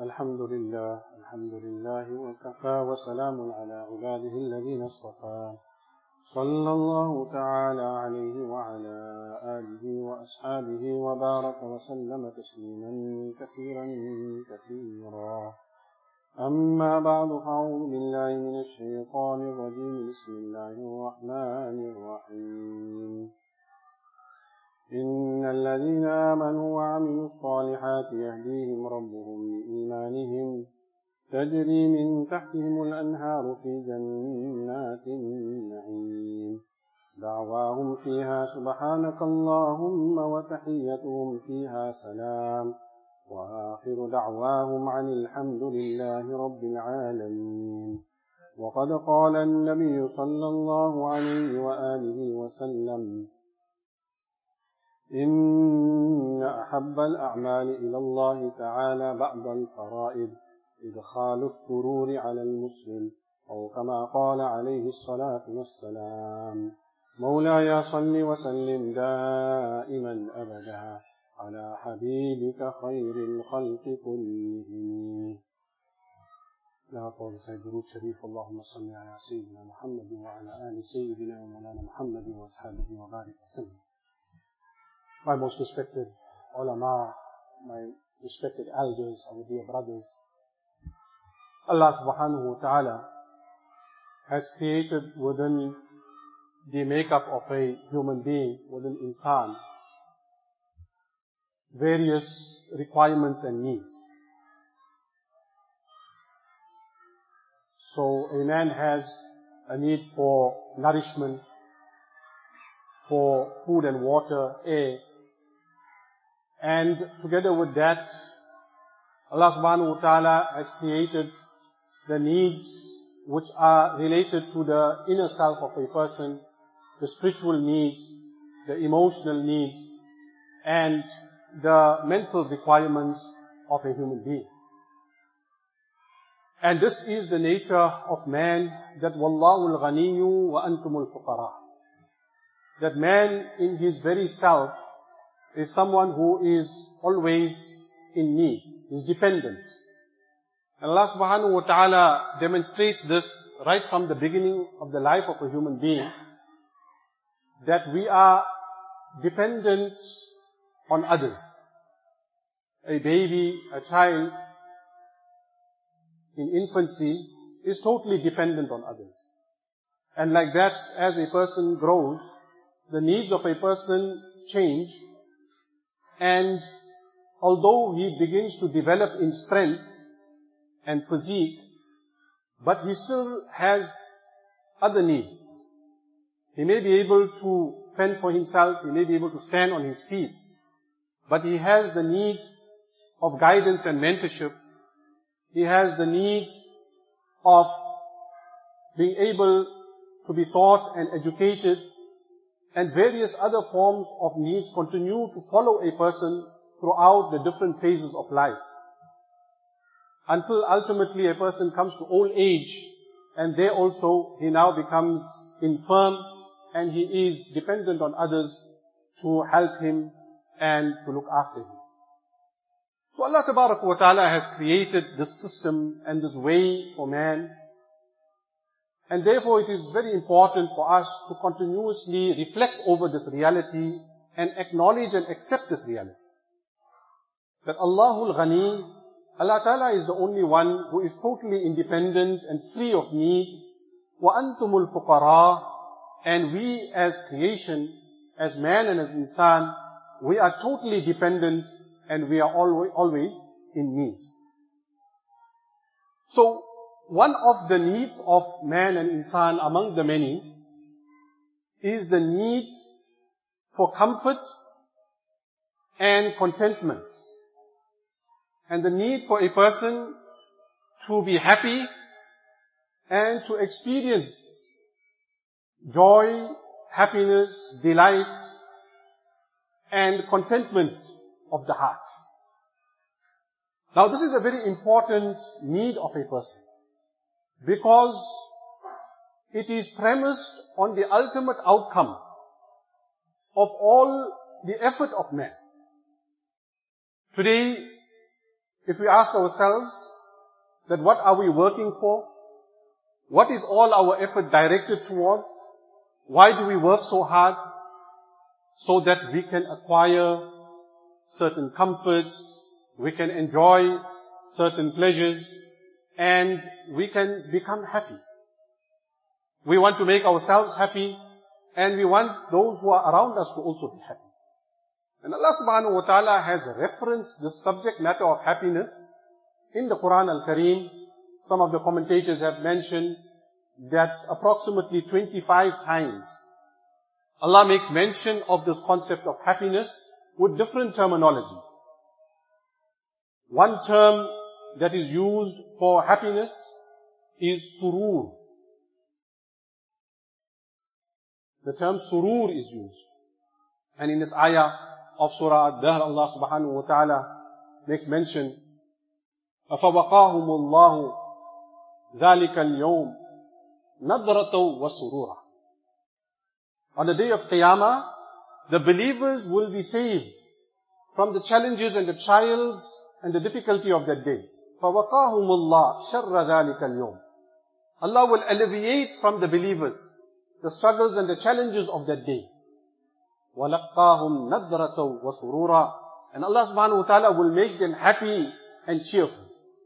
الحمد لله وكفى وسلام على عباده الذين اصطفى صلى الله تعالى عليه وعلى آله وأصحابه وبارك وسلم تسليما كثيرا كثيرا. أما بعد فأعوذ بالله من الشيطان الرجيم. بسم الله الرحمن الرحيم. إن الذين آمنوا وعملوا الصالحات يهديهم ربهم بإيمانهم تجري من تحتهم الأنهار في جنات النعيم دعواهم فيها سبحانك اللهم وتحيتهم فيها سلام وآخر دعواهم عن الحمد لله رب العالمين. وقد قال النبي صلى الله عليه وآله وسلم: إن أحب الأعمال إلى الله تعالى بعد الفرائض إدخال السرور على المسلم، أو كما قال عليه الصلاة والسلام: مولاي صل وسلم دائما أبدا على حبيبك خير الخلق كلهم. لا فوز درود شريف. اللهم صل على سيدنا محمد وعلى آل سيدنا ومولانا محمد وأصحابه وبارك وسلم. My most respected ulama, my respected elders, our dear brothers, Allah subhanahu wa ta'ala has created within the makeup of a human being, within insan, various requirements and needs. So a man has a need for nourishment, for food and water, air, and together with that, Allah subhanahu wa ta'ala has created the needs which are related to the inner self of a person, the spiritual needs, the emotional needs, and the mental requirements of a human being. And this is the nature of man, that wallahu al-ghaniyyu wa antumul fuqara. That man in his very self is someone who is always in need, is dependent. Allah subhanahu wa ta'ala demonstrates this right from the beginning of the life of a human being, that we are dependent on others. A baby, a child in infancy is totally dependent on others. And like that, as a person grows, the needs of a person change. And although he begins to develop in strength and physique, but he still has other needs. He may be able to fend for himself, he may be able to stand on his feet, but he has the need of guidance and mentorship. He has the need of being able to be taught and educated, and various other forms of needs continue to follow a person throughout the different phases of life, until ultimately a person comes to old age, and there also he now becomes infirm, and he is dependent on others to help him and to look after him. So Allah Tabaraka wa Ta'ala has created this system and this way for man, and therefore it is very important for us to continuously reflect over this reality and acknowledge and accept this reality. That Allahul Ghani, Allah Ta'ala is the only one who is totally independent and free of need. Wa antumul fuqara, and we as creation, as man and as insan, we are totally dependent and we are always in need. So, one of the needs of man and insan among the many is the need for comfort and contentment. And the need for a person to be happy and to experience joy, happiness, delight, and contentment of the heart. Now this is a very important need of a person, because it is premised on the ultimate outcome of all the effort of man. Today, if we ask ourselves that what are we working for? What is all our effort directed towards? Why do we work so hard? So that we can acquire certain comforts, we can enjoy certain pleasures, and we can become happy. We want to make ourselves happy, and we want those who are around us to also be happy. And Allah subhanahu wa ta'ala has referenced this subject matter of happiness in the Quran al-Kareem. Some of the commentators have mentioned that approximately 25 times Allah makes mention of this concept of happiness with different terminology. One term that is used for happiness is surur. The term surur is used. And in this ayah of Surah Ad-Dahr, Allah subhanahu wa ta'ala makes mention, أَفَوَقَاهُمُ اللَّهُ ذَلِكَ الْيَوْمِ نَضْرَةً وَسُرُورًا. On the day of Qiyamah, the believers will be saved from the challenges and the trials and the difficulty of that day. فَوَقَاهُمُ اللَّهُ شَرَّ ذَلِكَ الْيَوْمِ. Allah will alleviate from the believers the struggles and the challenges of that day. وَلَقَّاهُمْ نَضْرَةً وَسُرُورًا. And Allah subhanahu wa ta'ala will make them happy and cheerful.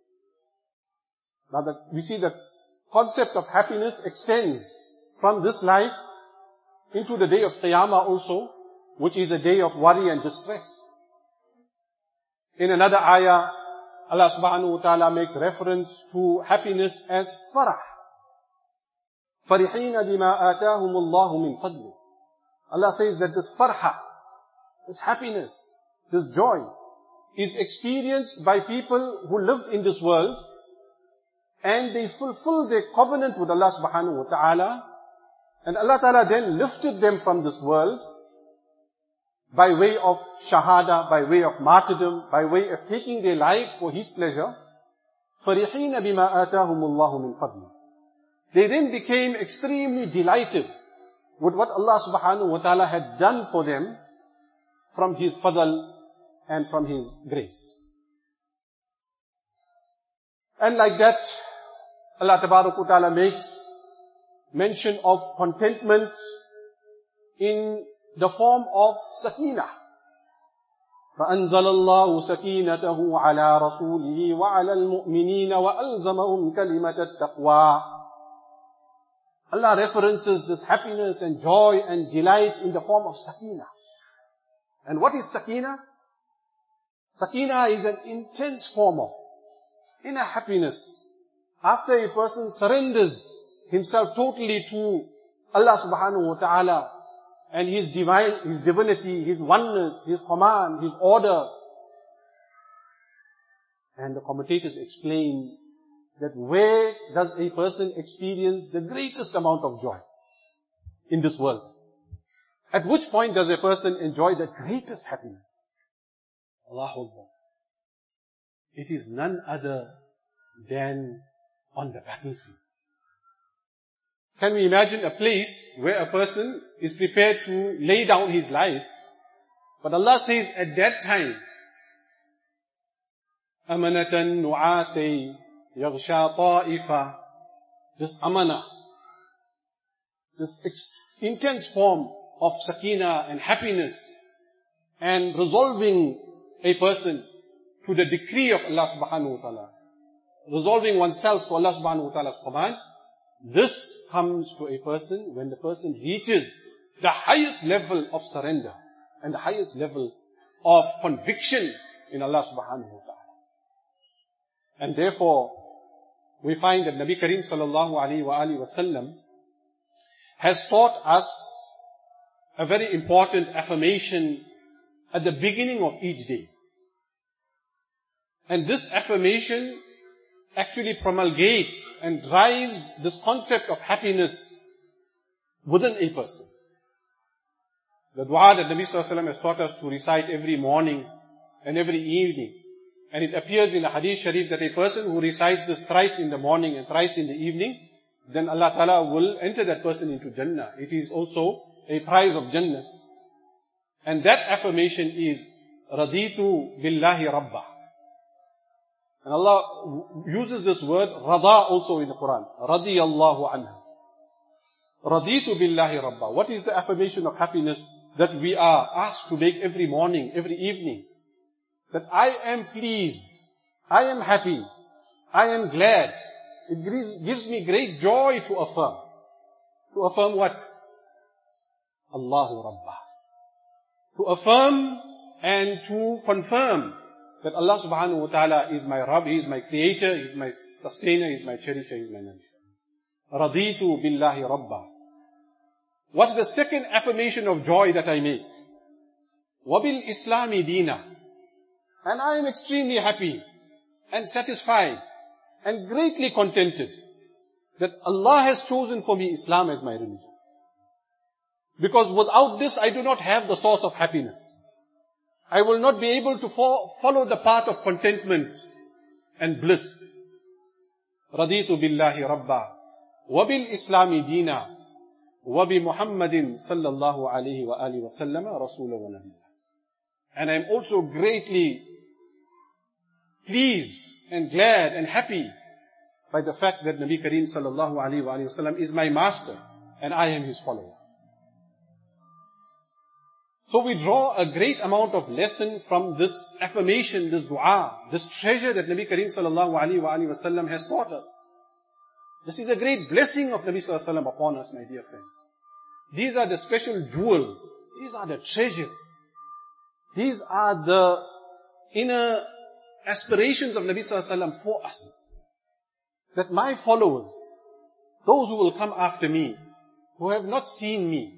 Now we see the concept of happiness extends from this life into the day of Qiyamah also, which is a day of worry and distress. In another ayah, Allah subhanahu wa ta'ala makes reference to happiness as farah. فَرِحِينَ بِمَا آتَاهُمُ اللَّهُ مِنْ فَضْلِهِ. Allah says that this farha, this happiness, this joy, is experienced by people who lived in this world, and they fulfilled their covenant with Allah subhanahu wa ta'ala, and Allah ta'ala then lifted them from this world by way of shahada, by way of martyrdom, by way of taking their life for His pleasure. فَرِحِينَ بِمَا آتَاهُمُ اللَّهُ مِنْ فَضْلِهِ. They then became extremely delighted with what Allah subhanahu wa ta'ala had done for them from His fadl and from His grace. And like that, Allah tabarak wa ta'ala makes mention of contentment in the form of sakina. فَأَنزَلَ اللَّهُ سَكِينَتَهُ عَلَى رَسُولِهِ وَعَلَى الْمُؤْمِنِينَ وَأَلْزَمَهُمْ كَلِمَةَ التَّقْوَى. Allah references this happiness and joy and delight in the form of sakina. And what is sakina? Sakina is an intense form of inner happiness. After a person surrenders himself totally to Allah subhanahu wa ta'ala and His divinity, His oneness, His command, His order. And the commentators explain that where does a person experience the greatest amount of joy in this world? At which point does a person enjoy the greatest happiness? Allahu Akbar. It is none other than on the battlefield. Can we imagine a place where a person is prepared to lay down his life, but Allah says at that time, أَمَنَةً نُعَاسَيْ يَغْشَى طَائِفًا. This amana, this intense form of sakina and happiness and resolving a person to the decree of Allah subhanahu wa ta'ala, resolving oneself to Allah subhanahu wa ta'ala's command. This comes to a person when the person reaches the highest level of surrender and the highest level of conviction in Allah subhanahu wa ta'ala. And therefore, we find that Nabi Kareem sallallahu alayhi wa alihi wa sallam has taught us a very important affirmation at the beginning of each day. And this affirmation actually promulgates and drives this concept of happiness within a person. The dua that Nabi sallallahu alayhi wa sallam has taught us to recite every morning and every evening. And it appears in the hadith sharif that a person who recites this thrice in the morning and thrice in the evening, then Allah Ta'ala will enter that person into Jannah. It is also a prize of Jannah. And that affirmation is, Raditu billahi rabba. And Allah uses this word rada also in the Quran. Radiyallahu anha. Raditu billahi rabba. What is the affirmation of happiness that we are asked to make every morning, every evening? That I am pleased, I am happy, I am glad. It gives me great joy to affirm. To affirm what? Allahu Rabbah. To affirm and to confirm that Allah subhanahu wa ta'ala is my Rabb, He is my creator, He is my sustainer, He is my cherisher, He is my nourisher. Raditu billahi Rabbah. What's the second affirmation of joy that I make? Wabil Islami Deena. And I am extremely happy and satisfied and greatly contented that Allah has chosen for me Islam as my religion. Because without this, I do not have the source of happiness. I will not be able to follow the path of contentment and bliss. Raditu billahi Rabba. Wabil Islami Deena. Wabi Muhammadin sallallahu alayhi wa alihi wa sallama Rasulah wa Nabiyya. And I am also greatly pleased and glad and happy by the fact that Nabi Kareem sallallahu alayhi wa sallam is my master and I am his follower. So we draw a great amount of lesson from this affirmation, this dua, this treasure that Nabi Kareem sallallahu alayhi wa sallam has taught us. This is a great blessing of Nabi sallallahu alayhi wa sallam upon us, my dear friends. These are the special jewels. These are the treasures. These are the inner aspirations of Nabi sallallahu alayhi wa sallam for us. That my followers, those who will come after me, who have not seen me,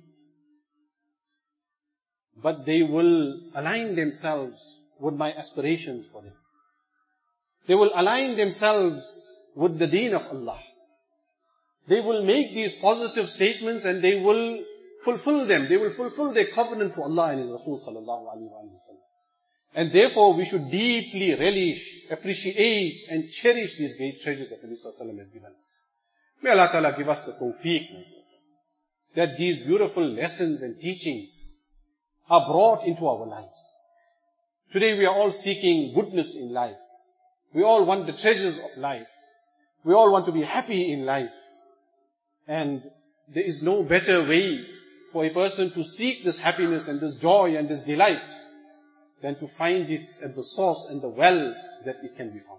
but they will align themselves with my aspirations for them. They will align themselves with the deen of Allah. They will make these positive statements and they will fulfill them. They will fulfill their covenant to Allah and His Rasul sallallahu alaihi wasallam. And therefore we should deeply relish, appreciate and cherish these great treasures that Nabi sallallahu alaihi wasallam has given us. May Allah Ta'ala give us the tawfiq, that these beautiful lessons and teachings are brought into our lives. Today we are all seeking goodness in life. We all want the treasures of life. We all want to be happy in life. And there is no better way for a person to seek this happiness and this joy and this delight than to find it at the source and the well that it can be found.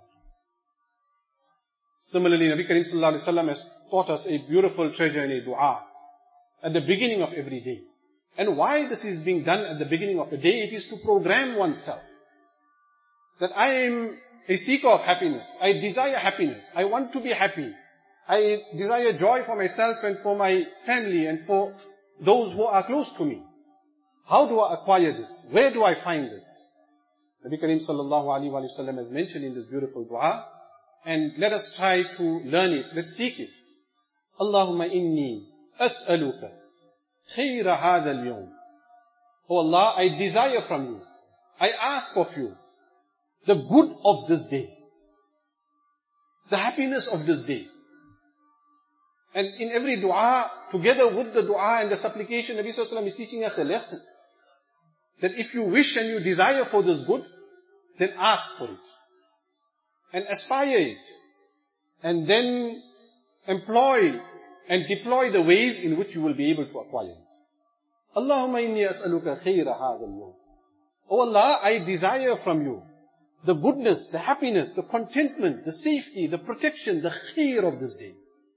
Similarly, Nabi Kareem sallallahu alaihi wasallam has taught us a beautiful treasure and a dua at the beginning of every day. And why this is being done at the beginning of the day? It is to program oneself. That I am a seeker of happiness. I desire happiness. I want to be happy. I desire joy for myself and for my family and for those who are close to me. How do I acquire this? Where do I find this? Nabi Kareem sallallahu alaihi wasallam has mentioned in this beautiful dua, and let us try to learn it. Let's seek it. Allahumma inni as'aluka khayra hadha al-yawm. Oh Allah, I desire from you, I ask of you the good of this day, the happiness of this day. And in every dua, together with the dua and the supplication, Nabi sallallahu alaihi wasallam is teaching us a lesson. That if you wish and you desire for this good, then ask for it. And aspire it. And then employ and deploy the ways in which you will be able to acquire it. Allahumma inni as'aluka khayra hadha al-yawm. Oh Allah, I desire from you the goodness, the happiness, the contentment, the safety, the protection, the khair of this day.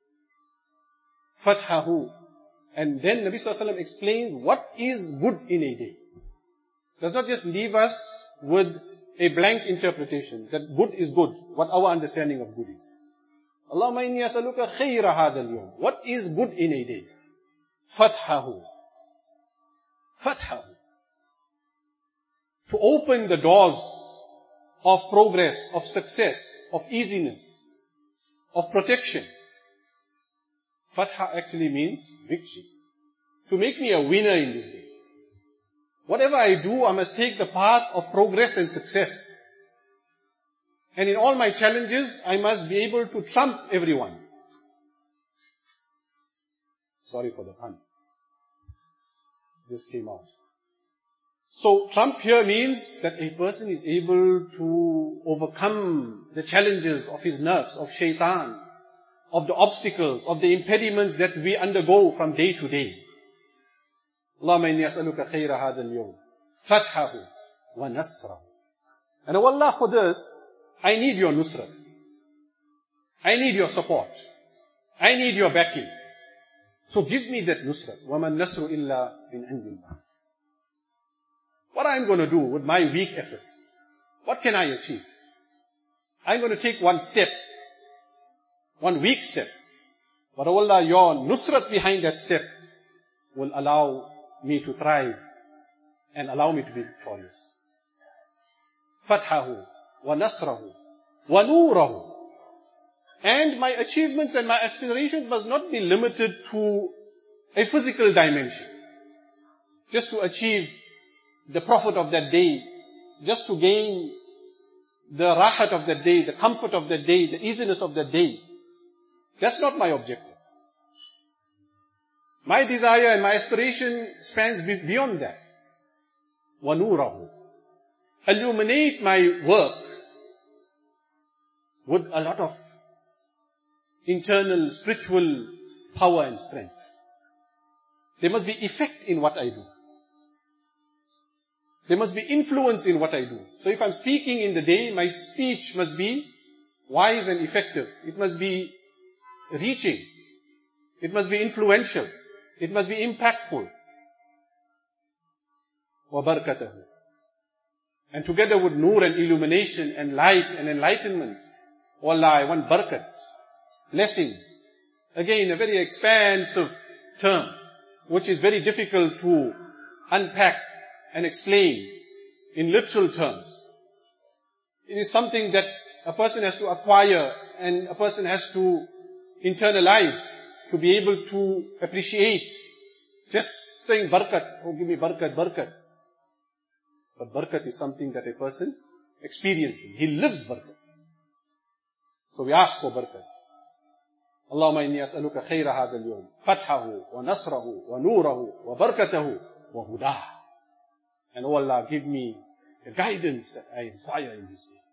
Fathahu. And then Nabi sallallahu alaihi wasallam explains what is good in a day. Does not just leave us with a blank interpretation that good is good, what our understanding of good is. Allahumma inni as'aluka khayra hadha al-yawm. What is good in a day? Fathahu. Fathahu. To open the doors of progress, of success, of easiness, of protection. Fatha actually means victory. To make me a winner in this day. Whatever I do, I must take the path of progress and success. And in all my challenges, I must be able to trump everyone. Sorry for the pun. This came out. So trump here means that a person is able to overcome the challenges of his nerves, of shaitan, of the obstacles, of the impediments that we undergo from day to day. Allahumma inni as'aluka khayra hadha al-yawm, fathahu wa nasrahu. And oh Allah, for this, I need your nusrat. I need your support. I need your backing. So give me that nusrat. وَمَا النَّصْرُ إِلَّا مِنْ عِنْدِ اللَّهِ. What I'm going to do with my weak efforts? What can I achieve? I'm going to take one step. One weak step. But oh Allah, your nusrat behind that step will allow me to thrive and allow me to be victorious. Fathahu wa nasrahu wa nurahu. And my achievements and my aspirations must not be limited to a physical dimension. Just to achieve the profit of that day, just to gain the rahat of that day, the comfort of that day, the easiness of that day. That's not my objective. My desire and my aspiration spans beyond that. وَنُورَهُ. Illuminate my work with a lot of internal spiritual power and strength. There must be effect in what I do. There must be influence in what I do. So if I'm speaking in the day, my speech must be wise and effective. It must be reaching. It must be influential. It must be impactful. وَبَرْكَتَهُ. And together with nur and illumination and light and enlightenment, oh Allah, I want barakat, blessings. Again, a very expansive term, which is very difficult to unpack and explain in literal terms. It is something that a person has to acquire and a person has to internalize to be able to appreciate. Just saying barakat, oh give me barakat, barakat. But barakat is something that a person experiences. He lives barakat. So we ask for barakat. Allahumma inni as'aluka khayra hadha al-yawm, fathahu wa nasrahu wa nurahu wa barakatahu wa hudah. And oh Allah, give me the guidance that I require in this day.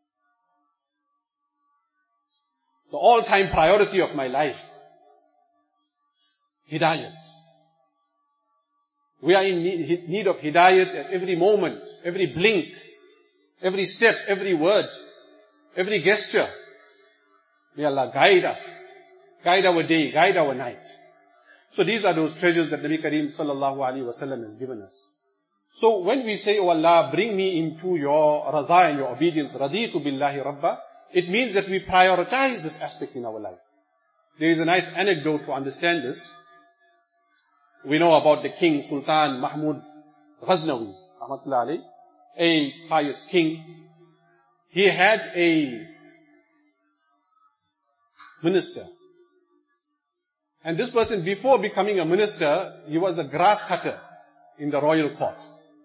The all-time priority of my life, hidayat. We are in need of hidayat at every moment, every blink, every step, every word, every gesture. May Allah guide us, guide our day, guide our night. So these are those treasures that Nabi Kareem sallallahu alaihi wasallam has given us. So when we say, oh Allah, bring me into your radha and your obedience, raditu billahi rabba, it means that we prioritize this aspect in our life. There is a nice anecdote to understand this. We know about the king, Sultan Mahmud Ghaznawi, rahmatullahi alayhi, a pious king. He had a minister. And this person, before becoming a minister, he was a grass cutter in the royal court.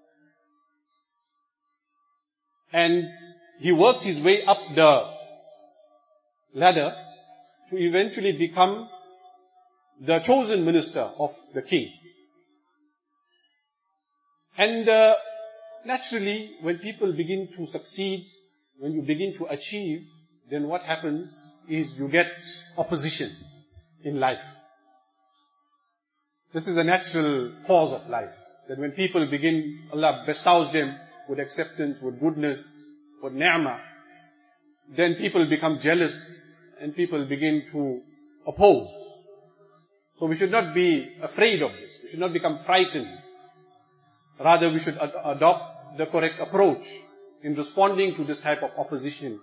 And he worked his way up the ladder to eventually become the chosen minister of the king. And naturally, when people begin to succeed, when you begin to achieve, then what happens is you get opposition in life. This is a natural cause of life. That when people begin, Allah bestows them with acceptance, with goodness, with ni'mah, then people become jealous and people begin to oppose. So we should not be afraid of this. We should not become frightened. Rather, we should adopt the correct approach in responding to this type of opposition.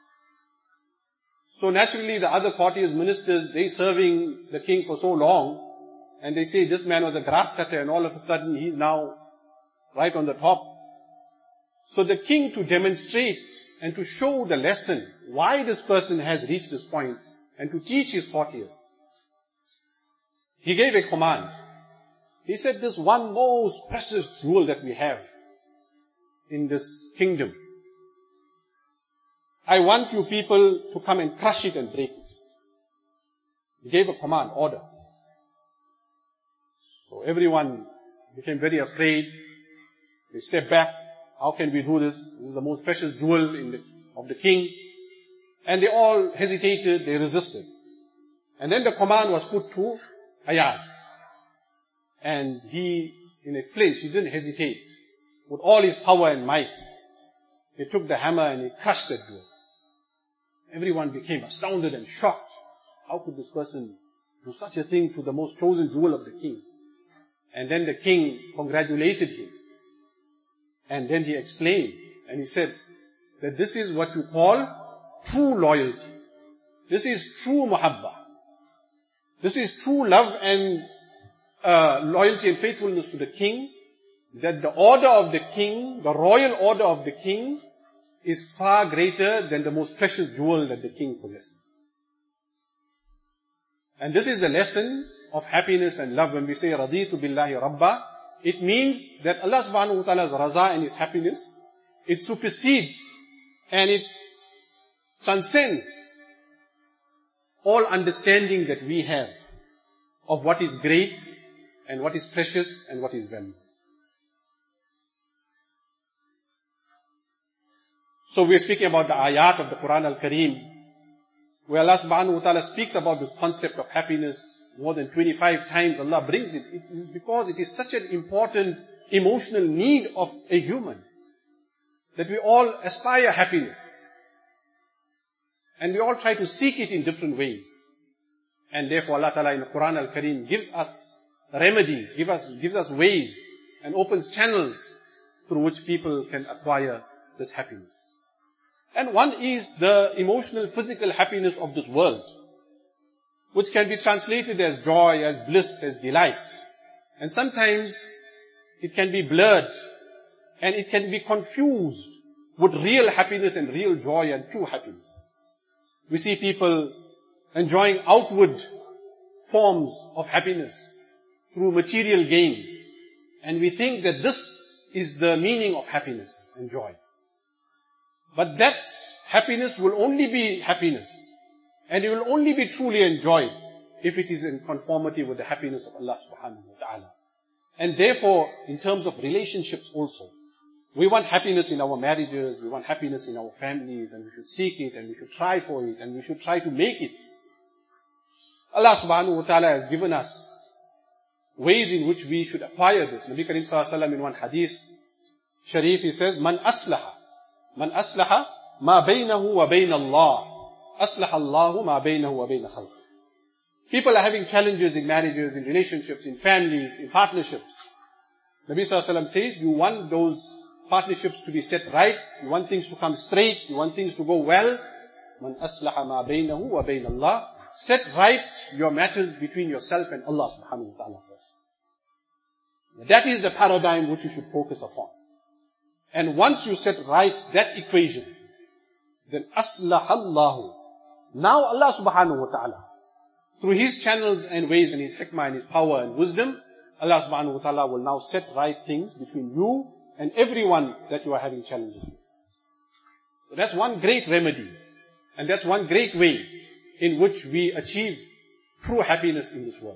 So naturally, the other courtiers, ministers, they serving the king for so long, and they say this man was a grass cutter and all of a sudden he's now right on the top. So the king, to demonstrate and to show the lesson why this person has reached this point and to teach his courtiers, he gave a command. He said, this one most precious jewel that we have in this kingdom, I want you people to come and crush it and break it. He gave a command, order. So everyone became very afraid. They stepped back. How can we do this? This is the most precious jewel of the king. And they all hesitated, they resisted. And then the command was put to Ayaz. And he, in a flinch, he didn't hesitate. With all his power and might, he took the hammer and he crushed that jewel. Everyone became astounded and shocked. How could this person do such a thing to the most chosen jewel of the king? And then the king congratulated him. And then he explained, and he said that this is what you call true loyalty. This is true muhabba. This is true love and loyalty and faithfulness to the king, that the order of the king, the royal order of the king, is far greater than the most precious jewel that the king possesses. And this is the lesson of happiness and love. When we say raditu billahi rabba, it means that Allah subhanahu wa ta'ala's raza and His happiness, it supersedes and it transcends all understanding that we have of what is great and what is precious and what is valuable. So we are speaking about the ayat of the Quran al-Kareem, where Allah subhanahu wa ta'ala speaks about this concept of happiness more than 25 times. Allah brings it. It is because it is such an important emotional need of a human, that we all aspire happiness. And we all try to seek it in different ways. And therefore Allah ta'ala in the Quran al-Kareem gives us remedies, gives us ways and opens channels through which people can acquire this happiness. And one is the emotional, physical happiness of this world, which can be translated as joy, as bliss, as delight. And sometimes it can be blurred and it can be confused with real happiness and real joy and true happiness. We see people enjoying outward forms of happiness through material gains, and we think that this is the meaning of happiness and joy. But that happiness will only be happiness, and it will only be truly enjoyed if it is in conformity with the happiness of Allah subhanahu wa ta'ala. And therefore, in terms of relationships also, we want happiness in our marriages, we want happiness in our families, and we should seek it, and we should try for it, and we should try to make it. Allah subhanahu wa ta'ala has given us ways in which we should acquire this. Nabi Karim sallallahu alaihi wasallam in one hadith sharif, he says, Man aslaha ma baynahu wa bayna Allah, aslaha Allahu ma baynahu wa bayna khalqih. People are having challenges in marriages, in relationships, in families, in partnerships. Nabi sallallahu alaihi wasallam says, you want those partnerships to be set right, you want things to come straight, you want things to go well. Man aslaha ma baynahu wa bayna Allah. Set right your matters between yourself and Allah subhanahu wa ta'ala first. That is the paradigm which you should focus upon. And once you set right that equation, then aslahallahu. Now Allah subhanahu wa ta'ala, through His channels and ways and His hikmah and His power and wisdom, Allah subhanahu wa ta'ala will now set right things between you and everyone that you are having challenges with. So that's one great remedy. And that's one great way in which we achieve true happiness in this world.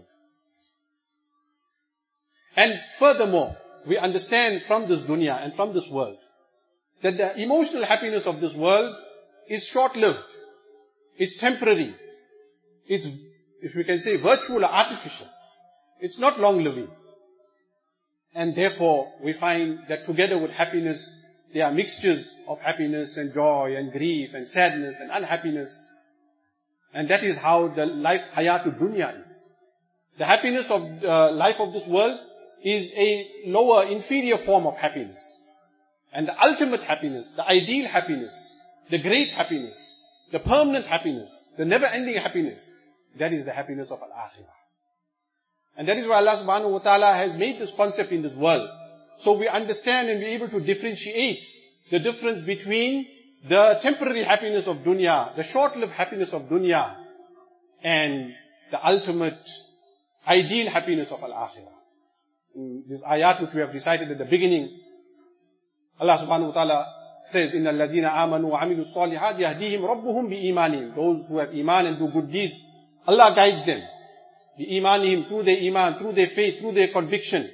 And furthermore, we understand from this dunya and from this world that the emotional happiness of this world is short-lived. It's temporary. It's, if we can say, virtual or artificial. It's not long-living. And therefore, we find that together with happiness, there are mixtures of happiness and joy and grief and sadness and unhappiness. And that is how the life hayatul dunya is. The happiness of life of this world is a lower, inferior form of happiness. And the ultimate happiness, the ideal happiness, the great happiness, the permanent happiness, the never-ending happiness, that is the happiness of al-akhirah. And that is why Allah subhanahu wa ta'ala has made this concept in this world. So we understand and be able to differentiate the difference between the temporary happiness of dunya, the short-lived happiness of dunya, and the ultimate ideal happiness of al-akhirah. In this ayat which we have recited at the beginning, Allah subhanahu wa ta'ala says, إِنَّ الَّذِينَ آمَنُوا وَعَمِلُوا الصَّالِحَاتِ يَهْدِيهِمْ رَبُّهُمْ بِإِيمَانِهِمْ. Those who have iman and do good deeds, Allah guides them. بِإِيمَانِهِمْ, through their iman, through their faith, through their conviction.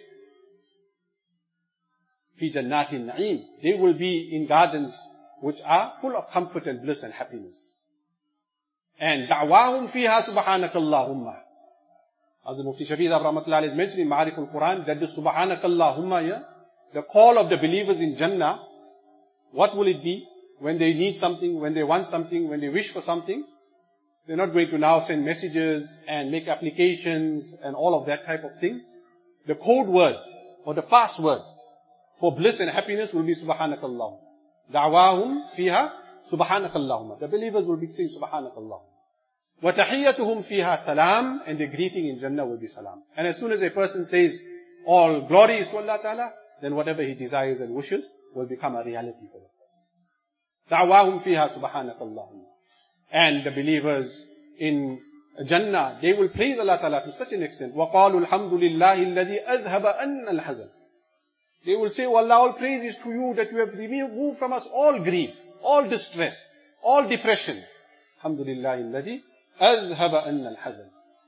فِي جَنَّاتِ النَّعِيمِ. They will be in gardens which are full of comfort and bliss and happiness. And da'wahum fiha subhanakallahumma. As the Mufti Shafiq Rahmatullah is mentioning in Ma'arif al-Quran, that the subhanakallahumma, yeah, the call of the believers in Jannah, what will it be? When they need something, when they want something, when they wish for something, they're not going to now send messages and make applications and all of that type of thing. The code word or the password for bliss and happiness will be subhanakallahumma. Da'wahum fiha subhanakallahumma. The believers will be saying subhanakallahumma. Wa tahiyyatuhum fiha salam, and the greeting in Jannah will be salam. And as soon as a person says all glory is to Allah Ta'ala, then whatever he desires and wishes will become a reality for that person. Da'wahum fiha subhanakallahumma. And the believers in Jannah, they will praise Allah Ta'ala to such an extent. وَقَالُوا الْحَمْدُ لِلَّهِ الَّذِي أَذْهَبَ أَنَّ الْحَزَنَ. They will say, oh Allah, all praise is to you that you have removed from us all grief, all distress, all depression. Alhamdulillah alladhi azhaba anna al-hazan.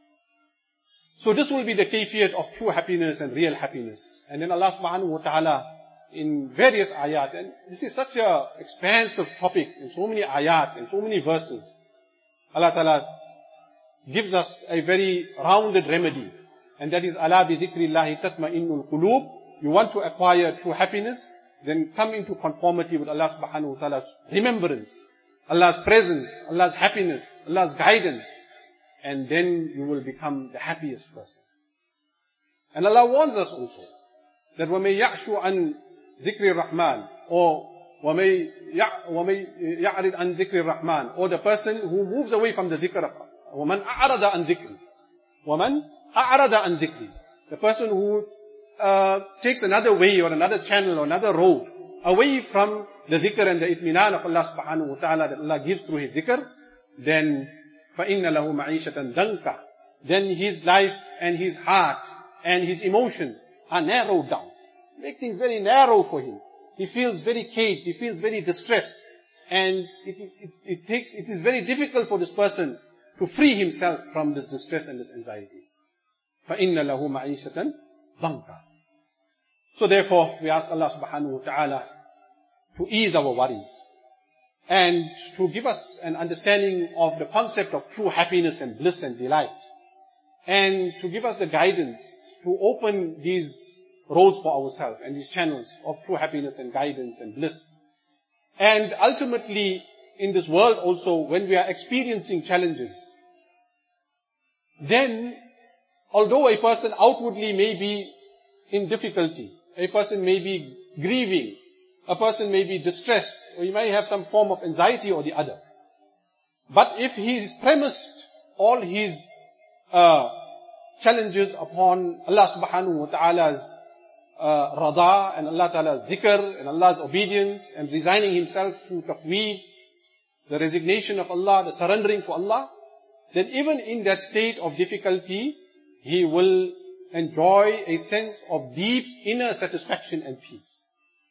So this will be the kayfiyat of true happiness and real happiness. And then Allah subhanahu wa ta'ala in various ayat, and this is such a expansive topic in so many ayat, in so many verses. Allah ta'ala gives us a very rounded remedy. And that is, ala bi dhikrillahi tatma'innul qulub. You want to acquire true happiness, then come into conformity with Allah subhanahu wa ta'ala's remembrance, Allah's presence, Allah's happiness, Allah's guidance, and then you will become the happiest person. And Allah warns us also that وَمَن يَعْشُ عَن ذِكْرِ الرَّحْمَنِ, or وَمَن يَعْرِضْ عَن ذِكْرِ الرَّحْمَنِ, or the person who moves away from the dhikr of وَمَن أَعْرَضَ عَن ذِكْرِ, وَمَن أَعْرَضَ عَن ذِكْرِ, the person who takes another way or another channel or another road away from the dhikr and the itminan of Allah subhanahu wa ta'ala that Allah gives through His dhikr, then فَإِنَّ لَهُ مَعِيشَةً دَنْكَ, then his life and his heart and his emotions are narrowed down. Make things very narrow for him. He feels very caged, he feels very distressed, and it is very difficult for this person to free himself from this distress and this anxiety. فَإِنَّ لَهُ مَعِيشَةً ضَنْكَ. So therefore, we ask Allah subhanahu wa ta'ala to ease our worries and to give us an understanding of the concept of true happiness and bliss and delight, and to give us the guidance to open these roads for ourselves and these channels of true happiness and guidance and bliss. And ultimately, in this world also, when we are experiencing challenges, then although a person outwardly may be in difficulty, a person may be grieving, a person may be distressed, or he may have some form of anxiety or the other. But if he's premised all his challenges upon Allah subhanahu wa ta'ala's rada and Allah ta'ala's dhikr and Allah's obedience, and resigning himself to tafweed, the resignation of Allah, the surrendering for Allah, then even in that state of difficulty, he will enjoy a sense of deep inner satisfaction and peace.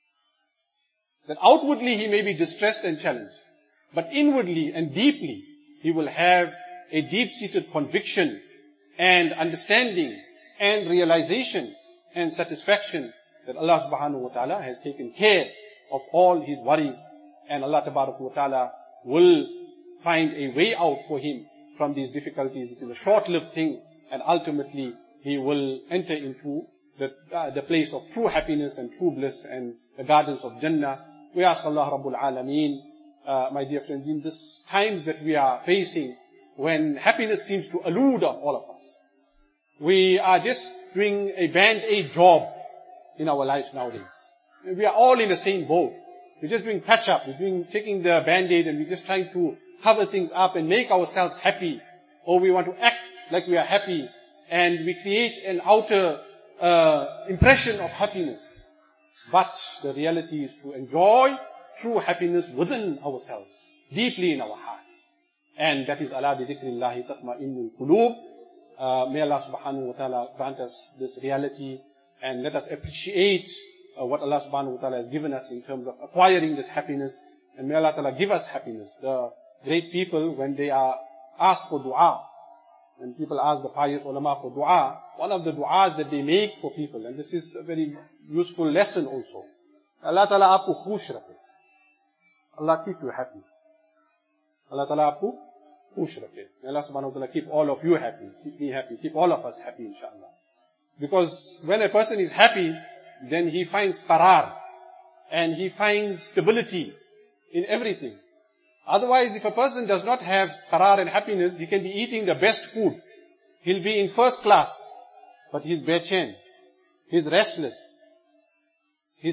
That outwardly he may be distressed and challenged, but inwardly and deeply he will have a deep-seated conviction and understanding and realization and satisfaction that Allah subhanahu wa ta'ala has taken care of all his worries, and Allah tabarak wa ta'ala will find a way out for him from these difficulties. It is a short-lived thing, and ultimately he will enter into the place of true happiness and true bliss and the gardens of Jannah. We ask Allah Rabbul Alameen, my dear friends, in these times that we are facing, when happiness seems to elude all of us, we are just doing a band-aid job in our lives nowadays. We are all in the same boat. We're just doing patch-up. We're taking the band-aid and we're just trying to cover things up and make ourselves happy. Or we want to act like we are happy. And we create an outer impression of happiness. But the reality is to enjoy true happiness within ourselves, deeply in our heart. And that is ala bi dhikrillahi tatma'innul qulub. May Allah subhanahu wa ta'ala grant us this reality, and let us appreciate what Allah subhanahu wa ta'ala has given us in terms of acquiring this happiness. And may Allah ta'ala give us happiness. The great people, when they are asked for dua, when people ask the pious ulama for dua, one of the duas that they make for people, and this is a very useful lesson also. Allah ta'ala aapko khush rakhe. Allah keep you happy. Allah ta'ala aapko खुश रखे. May Allah subhanahu wa ta'ala keep all of you happy, keep me happy, keep all of us happy, inshallah. Because when a person is happy, then he finds qarar, and he finds stability in everything. Otherwise, if a person does not have qarar and happiness, he can be eating the best food. He'll be in first class, but he's bechaind. He's restless. He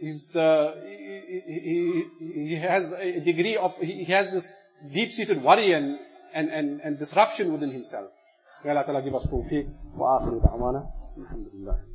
has a degree of, he has this deep-seated worry and disruption within himself. May Allah Ta'ala give us tawfiq. Wa akhiru da'wana. Alhamdulillah.